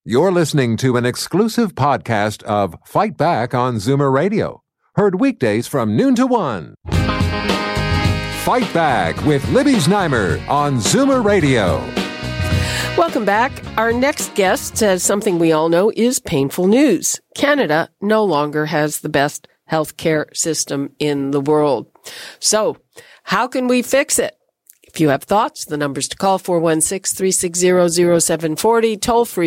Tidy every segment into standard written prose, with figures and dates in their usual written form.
You're listening to an exclusive podcast of Fight Back on Zoomer Radio. Heard weekdays from noon to 1. Fight Back with Libby Znaimer on Zoomer Radio. Welcome back. Our next guest says something we all know is painful news. Canada no longer has the best healthcare system in the world. So, how can we fix it? If you have thoughts, the numbers to call 416-360-0740, toll free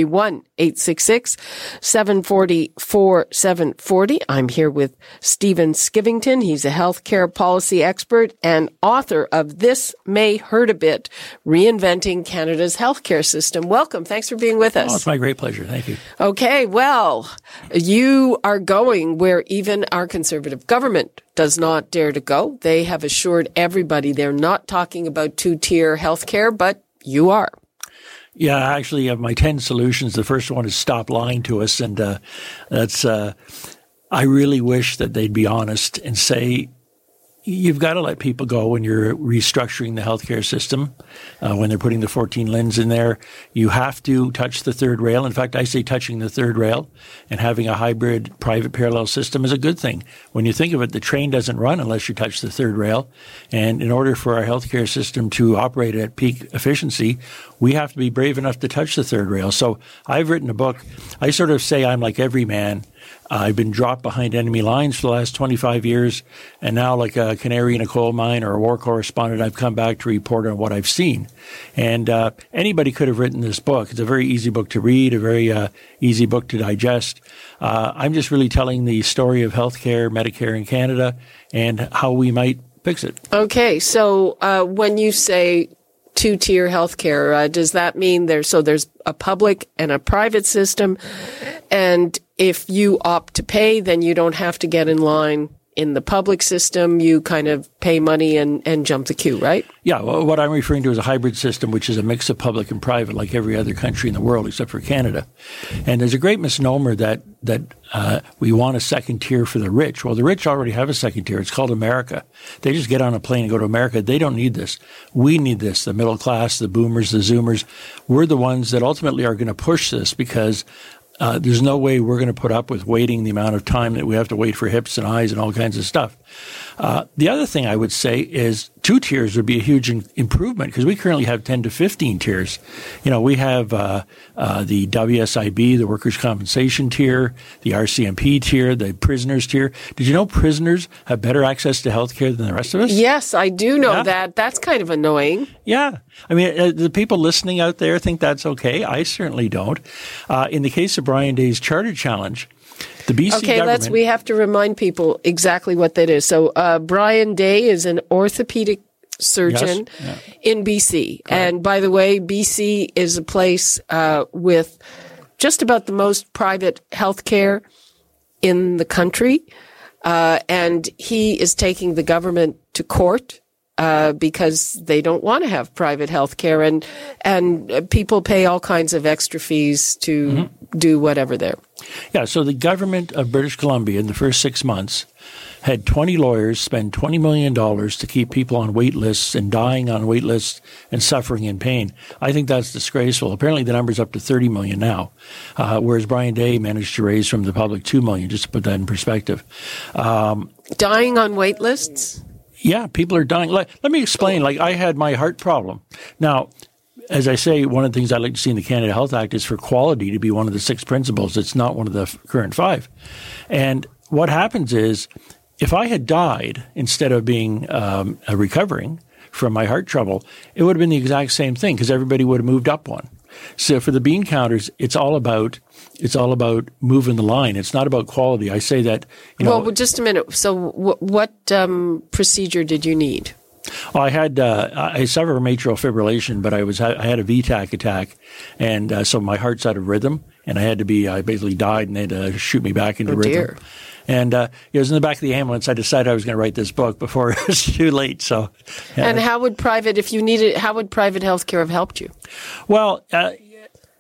1-866-740-4740. I'm here with Stephen Skivington. He's a healthcare policy expert and author of This May Hurt a Bit, Reinventing Canada's Healthcare System. Welcome. Thanks for being with us. Oh, it's my great pleasure. Thank you. Okay. Well, you are going where even our Conservative government does not dare to go. They have assured everybody they're not talking about two-tier healthcare, but you are. Yeah, I actually have my 10 solutions. The first one is stop lying to us. And I really wish that they'd be honest and say, you've got to let people go when you're restructuring the healthcare system, when they're putting the 14 LHINs in there. You have to touch the third rail. In fact, I say touching the third rail and having a hybrid private parallel system is a good thing. When you think of it, the train doesn't run unless you touch the third rail. And in order for our healthcare system to operate at peak efficiency, we have to be brave enough to touch the third rail. So I've written a book. I sort of say I'm like every man. I've been dropped behind enemy lines for the last 25 years, and now like a canary in a coal mine or a war correspondent, I've come back to report on what I've seen. And anybody could have written this book. It's a very easy book to read, a very easy book to digest. I'm just really telling the story of healthcare, Medicare in Canada, and how we might fix it. Okay, so when you say two-tier healthcare, does that mean there's a public and a private system, and if you opt to pay, then you don't have to get in line in the public system? You kind of pay money and jump the queue, right? Yeah, well, what I'm referring to is a hybrid system, which is a mix of public and private, like every other country in the world except for Canada. And there's a great misnomer that we want a second tier for the rich. Well, the rich already have a second tier. It's called America. They just get on a plane and go to America. They don't need this. We need this. The middle class, the boomers, the Zoomers. We're the ones that ultimately are going to push this because there's no way we're going to put up with waiting the amount of time that we have to wait for hips and eyes and all kinds of stuff. The other thing I would say is 2 tiers would be a huge improvement because we currently have 10 to 15 tiers. You know, we have the WSIB, the workers' compensation tier, the RCMP tier, the prisoners tier. Did you know prisoners have better access to health care than the rest of us? Yes, I do know that. That's kind of annoying. Yeah. I mean, the people listening out there think that's okay. I certainly don't. In the case of Brian Day's Charter Challenge, the BC government... we have to remind people exactly what that is. So Brian Day is an orthopedic surgeon in BC. Correct. And by the way, BC is a place with just about the most private health care in the country. And he is taking the government to court because they don't want to have private health care, and people pay all kinds of extra fees to do whatever there. Yeah, so the government of British Columbia in the first 6 months had 20 lawyers spend $20 million to keep people on wait lists and dying on wait lists and suffering in pain. I think that's disgraceful. Apparently the number's up to 30 million now, whereas Brian Day managed to raise from the public 2 million, just to put that in perspective. Dying on wait lists? Yeah, people are dying. Let me explain. Like, I had my heart problem. Now, as I say, one of the things I'd like to see in the Canada Health Act is for quality to be one of the 6 principles. It's not one of the current 5. And what happens is, if I had died instead of being recovering from my heart trouble, it would have been the exact same thing because everybody would have moved up one. So for the bean counters, it's all about moving the line. It's not about quality. I say that, Well, just a minute. So what procedure did you need? Well, I suffer from atrial fibrillation, but I had a VTAC attack, and so my heart's out of rhythm, and I basically died, and they had to shoot me back into rhythm. Dear. And it was in the back of the ambulance. I decided I was going to write this book before it was too late. So, and how would private health care have helped you? Well,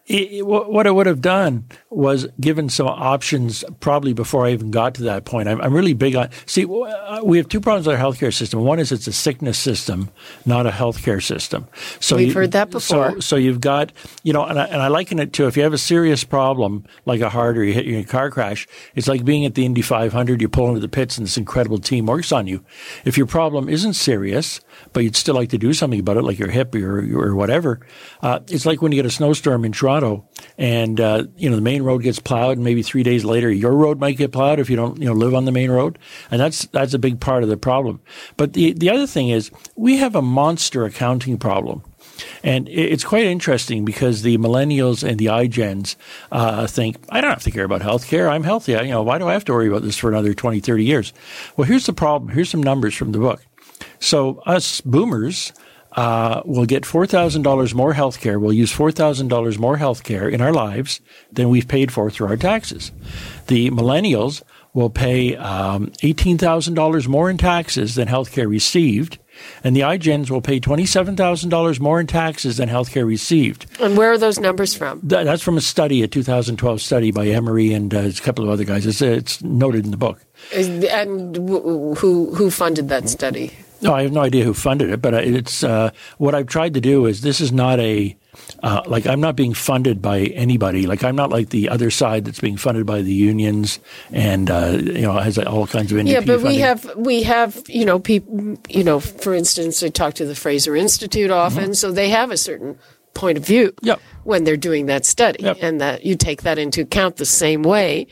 What I would have done was given some options probably before I even got to that point. I'm really big on – see, we have two problems with our healthcare system. One is it's a sickness system, not a healthcare system. So we've heard that before. So you've got – and I liken it to if you have a serious problem like a heart or you hit in a car crash, it's like being at the Indy 500. You pull into the pits and this incredible team works on you. If your problem isn't serious, but you'd still like to do something about it, like your hip or whatever, it's like when you get a snowstorm in Toronto and, the main road gets plowed and maybe 3 days later your road might get plowed if you don't, live on the main road. And that's a big part of the problem. But the other thing is we have a monster accounting problem. And it's quite interesting because the millennials and the iGens think, I don't have to care about healthcare. I'm healthy. Why do I have to worry about this for another 20, 30 years? Well, here's the problem. Here's some numbers from the book. So us boomers will get $4,000 more health care. We'll use $4,000 more health care in our lives than we've paid for through our taxes. The millennials will pay $18,000 more in taxes than health care received. And the iGens will pay $27,000 more in taxes than health care received. And where are those numbers from? That's from a 2012 study by Emery and a couple of other guys. It's noted in the book. And who funded that study? No, I have no idea who funded it, but it's what I've tried to do is this is not I'm not being funded by anybody. Like I'm not like the other side that's being funded by the unions and has all kinds of NDP Yeah, but funding. we have people. For instance, I talk to the Fraser Institute often, so they have a certain point of view when they're doing that study, and that you take that into account the same way.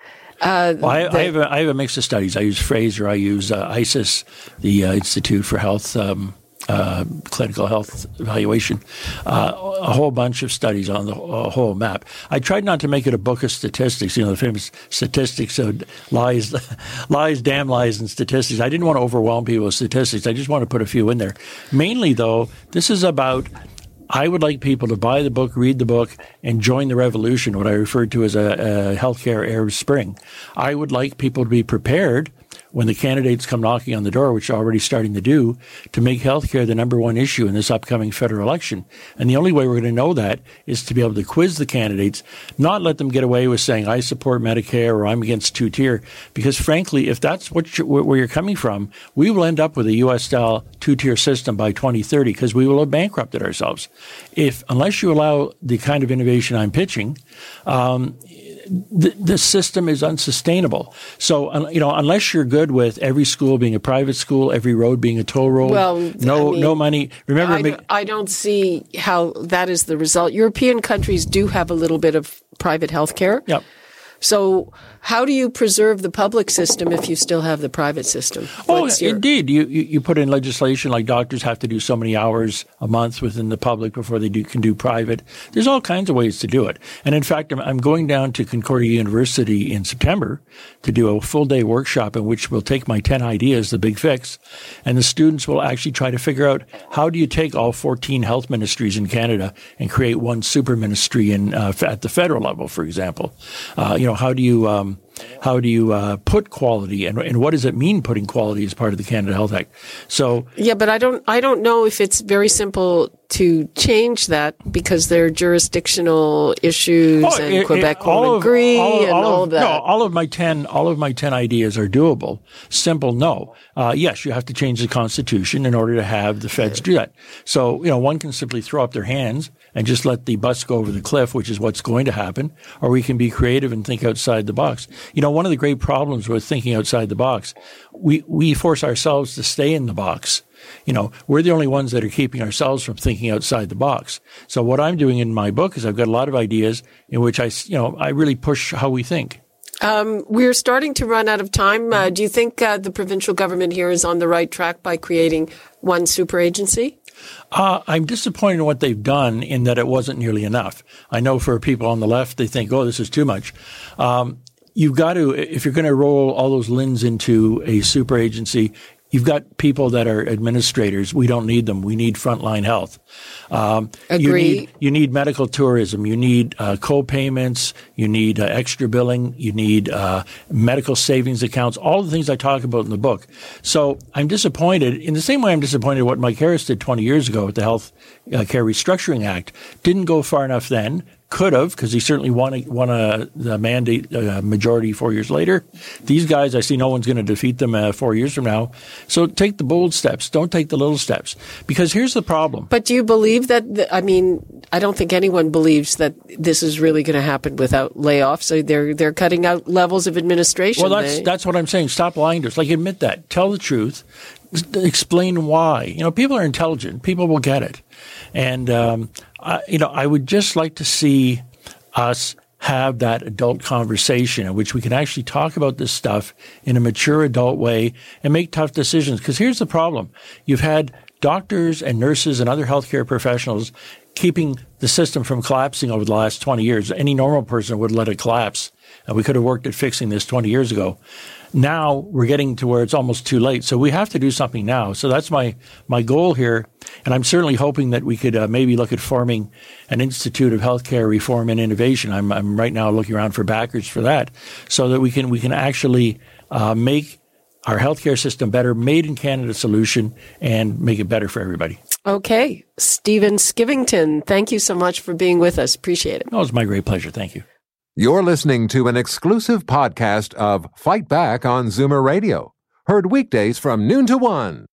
I have a mix of studies. I use Fraser. I use ISIS, the Institute for Health, Clinical Health Evaluation, a whole bunch of studies on the whole map. I tried not to make it a book of statistics, the famous statistics of lies, damn lies, and statistics. I didn't want to overwhelm people with statistics. I just want to put a few in there. Mainly, though, this is about I would like people to buy the book, read the book, and join the revolution, what I referred to as a healthcare Arab Spring. I would like people to be prepared when the candidates come knocking on the door, which they're already starting to do, to make healthcare the number one issue in this upcoming federal election. And the only way we're going to know that is to be able to quiz the candidates, not let them get away with saying, I support Medicare or I'm against two-tier. Because frankly, if that's where you're coming from, we will end up with a U.S.-style two-tier system by 2030 because we will have bankrupted ourselves. Unless you allow the kind of innovation I'm pitching, this system is unsustainable. So, unless you're good with every school being a private school, every road being a toll road, no money. Remember, I don't see how that is the result. European countries do have a little bit of private health care. Yep. So how do you preserve the public system if you still have the private system? Indeed. You put in legislation like doctors have to do so many hours a month within the public before they can do private. There's all kinds of ways to do it. And in fact, I'm going down to Concordia University in September to do a full-day workshop in which we'll take my 10 ideas, the big fix, and the students will actually try to figure out how do you take all 14 health ministries in Canada and create one super ministry at the federal level, for example. How do you put quality and what does it mean putting quality as part of the Canada Health Act? So yeah, but I don't know if it's very simple to change that because there are jurisdictional issues and Quebec won't agree and all of that. No, all of my 10 ideas are doable. Simple, no. Yes, you have to change the Constitution in order to have the feds do that. So, one can simply throw up their hands and just let the bus go over the cliff, which is what's going to happen, or we can be creative and think outside the box. One of the great problems with thinking outside the box, we force ourselves to stay in the box. We're the only ones that are keeping ourselves from thinking outside the box. So what I'm doing in my book is I've got a lot of ideas in which I really push how we think. We're starting to run out of time. Do you think the provincial government here is on the right track by creating one super agency? I'm disappointed in what they've done in that it wasn't nearly enough. I know for people on the left, they think, this is too much. You've got to, if you're going to roll all those LHINs into a super agency, you've got people that are administrators. We don't need them. We need frontline health. Agree. You need medical tourism. You need co-payments. You need extra billing. You need medical savings accounts, all the things I talk about in the book. So I'm disappointed. In the same way I'm disappointed what Mike Harris did 20 years ago with the Health Care Restructuring Act. Didn't go far enough then. could have, because he certainly won the mandate majority 4 years later. These guys, I see no one's going to defeat them 4 years from now. So take the bold steps. Don't take the little steps. Because here's the problem. But do you believe that, I don't think anyone believes that this is really going to happen without layoffs. So they're cutting out levels of administration. Well, that's what I'm saying. Stop lying to us. Like, admit that. Tell the truth. Explain why. People are intelligent. People will get it. And, I would just like to see us have that adult conversation in which we can actually talk about this stuff in a mature adult way and make tough decisions. Because here's the problem. You've had doctors and nurses and other healthcare professionals keeping the system from collapsing over the last 20 years. Any normal person would let it collapse. And we could have worked at fixing this 20 years ago. Now we're getting to where it's almost too late. So we have to do something now. So that's my goal here. And I'm certainly hoping that we could maybe look at forming an Institute of Healthcare Reform and Innovation. I'm right now looking around for backers for that, so that we can actually make our healthcare system better, made in Canada solution, and make it better for everybody. Okay. Stephen Skivington, thank you so much for being with us. Appreciate it. Oh, it's my great pleasure. Thank you. You're listening to an exclusive podcast of Fight Back on Zoomer Radio. Heard weekdays from noon to 1.